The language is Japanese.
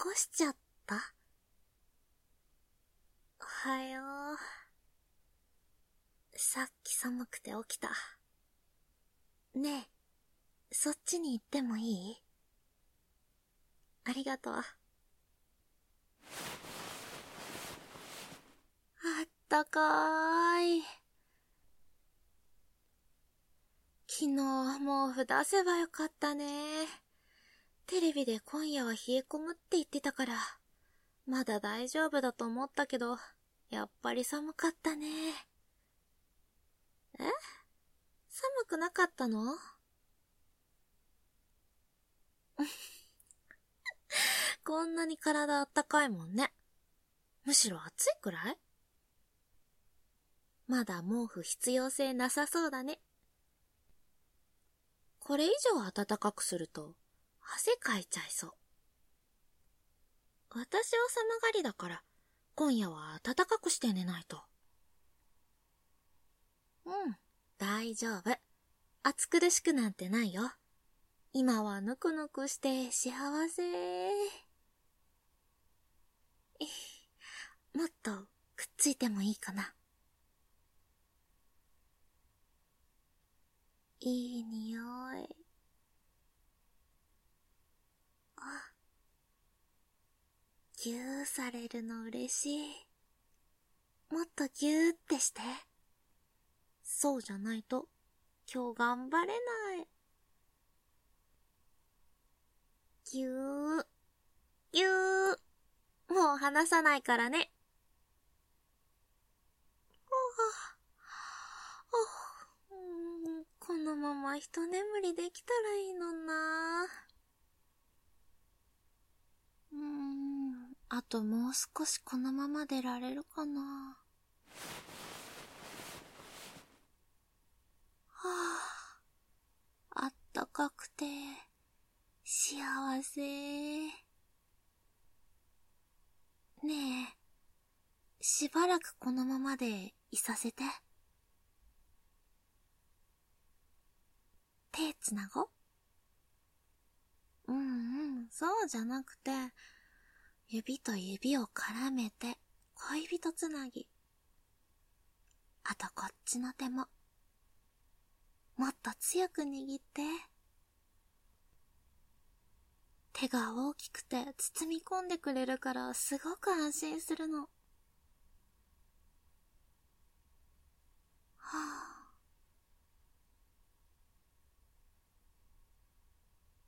起しちゃった？おはよう。さっき寒くて起きた。ねえ、そっちに行ってもいい？ありがとう。あったかーい。昨日毛布出せばよかったね。テレビで今夜は冷え込むって言ってたから、まだ大丈夫だと思ったけど、やっぱり寒かったね。え？寒くなかったの？こんなに体あったかいもんね。むしろ暑いくらい？まだ毛布必要性なさそうだね。これ以上暖かくすると汗かいちゃいそう。私は寒がりだから今夜は暖かくして寝ないと。うん、大丈夫。暑苦しくなんてないよ。今はぬくぬくして幸せ。もっとくっついてもいいかな。いい匂い。あ、ぎゅーされるの嬉しい。もっとぎゅーってして。そうじゃないと今日頑張れない。ぎゅー、ぎゅー。もう離さないからね。このまま一眠りできたらいいのな。あともう少しこのままでられるかな。はあ、あったかくて幸せ。ねえ、しばらくこのままでいさせて。手つなごう？そうじゃなくて、指と指を絡めて恋人つなぎ。あとこっちの手ももっと強く握って。手が大きくて包み込んでくれるからすごく安心するの。は